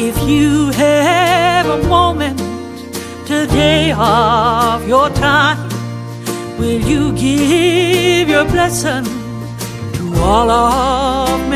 If you have a moment today of your time, will you give your blessing to all of